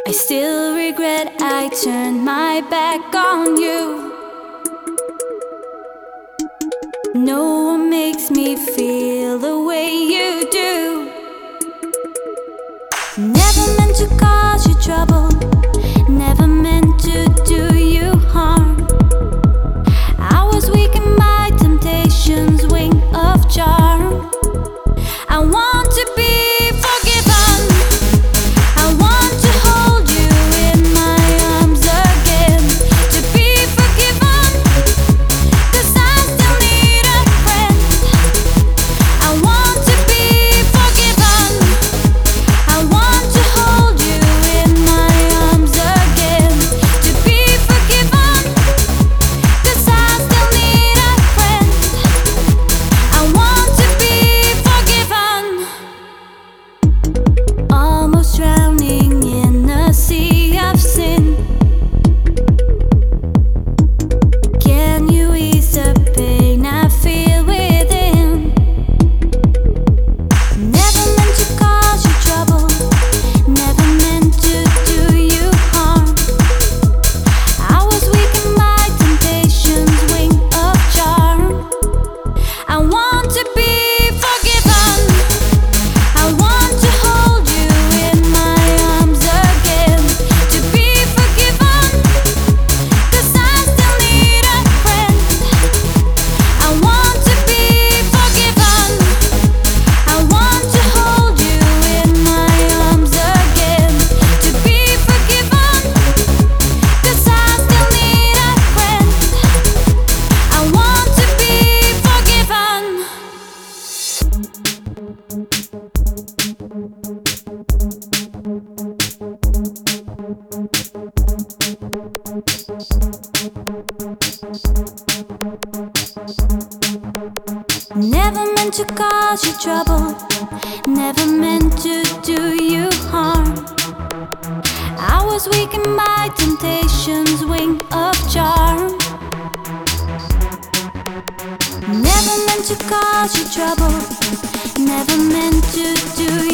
I still regret I turned my back on you. No one makes me feel the way you do. Never meant to cause you trouble, never meant to do you harm. I was weak in my temptation's wing of charm. I want to be forgiven. I want to hold you in my arms again. To be forgiven, 'cause I still need a friend. I want to be forgiven. I want to hold you in my arms again. To be forgiven, 'cause I still need a friend. I want to be forgiven. Almost drowning in a sea of sin. Can you ease the pain I feel within? Never meant to cause you trouble, never meant to do you harm. I was weak in my temptation's wing of charm. I want to be forgiven. I want to hold you in my arms again. To be forgiven, 'cause I still need a friend. I want to be forgiven. I want to hold you in my arms again. To be forgiven, 'cause I still need a friend. I want to be forgiven. Never meant to cause you trouble, never meant to do you harm. I was weak in my temptation's wing of charm. Never meant to cause you trouble, never meant to do